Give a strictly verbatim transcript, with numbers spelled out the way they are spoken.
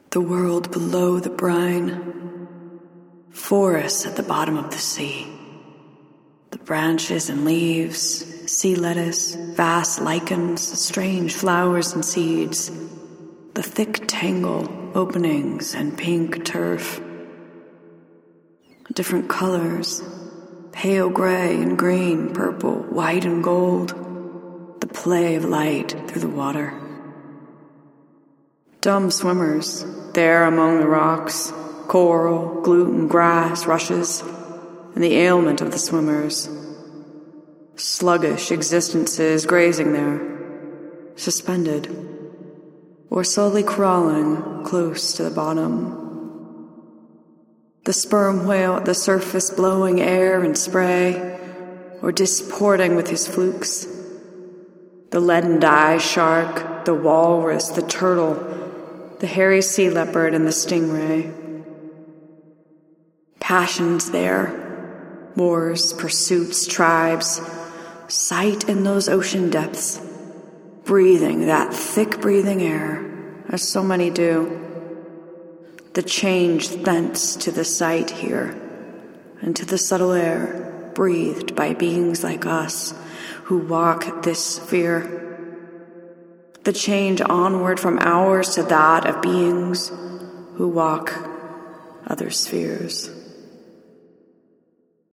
The world below the brine, forests at the bottom of the sea. The branches and leaves, sea lettuce, vast lichens, strange flowers and seeds, the thick tangle, openings and pink turf. Different colors, pale gray and green, purple, white and gold, the play of light through the water. Dumb swimmers, there among the rocks, coral, gluten, grass, rushes, and the ailment of the swimmers. Sluggish existences grazing there, suspended, or slowly crawling close to the bottom. The sperm whale at the surface blowing air and spray, or disporting with his flukes. The leaden dye shark, the walrus, the turtle, the hairy sea leopard and the stingray. Passions there, wars, pursuits, tribes, sight in those ocean depths, breathing that thick breathing air, as so many do. The change thence to the sight here, and to the subtle air, breathed by beings like us, who walk this sphere. The change onward from ours to that of beings who walk other spheres.